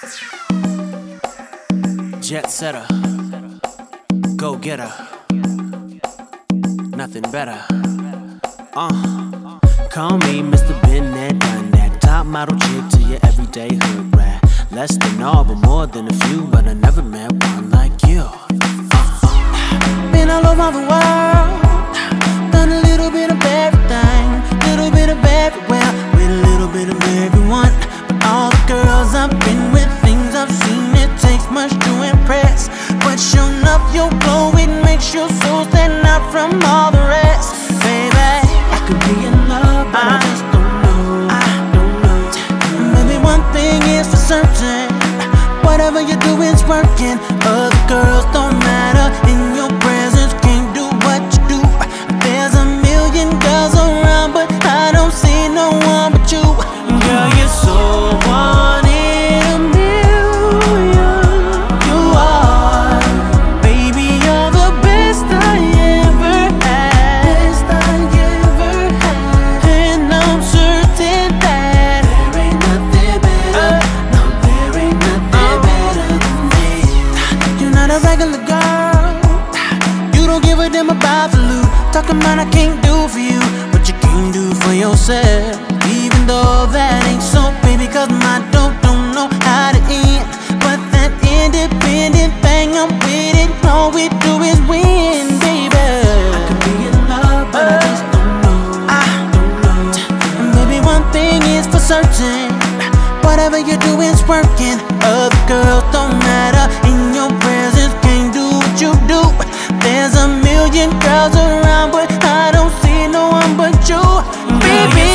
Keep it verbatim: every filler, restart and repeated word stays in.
Jet setter, go getter, nothing better. Uh, call me Mister Been there, done that. Top model chick to your everyday hood rat. Less than all, but more than a few. But I never met one like you. Uh, been all over the world, done a little bit of everything, little bit of everywhere, with a little bit of everyone. But all the girls I've been with, things I've seen, it takes much to impress. But sure enough, your glow, it makes your soul stand out from all the rest. Baby, I could be in love, but I, I just don't know. I don't know. Maybe one thing is for certain, whatever you do is working. Other girls don't matter, in your presence can't do what you do. There's a million girls around, but I don't see no one but you. Girl, you're so one in a million. You are, baby, you're the best I ever had. Best I ever had. And I'm certain that there ain't nothing better. Uh, no, there ain't nothing uh, better than me. You're not a regular girl. You don't give a damn about the loot. Talking about I can't do for you what you can't do for yourself. Even though that ain't so, baby, cause my dope don't know how to end. But that independent thing, I'm with it. All we do is win, baby. I could be in love, but I just don't know. I don't know. And baby, one thing is for certain, whatever you do is working. Other girls don't matter, in your presence can't do what you do. There's a million girls around, but I don't see no one but you, baby.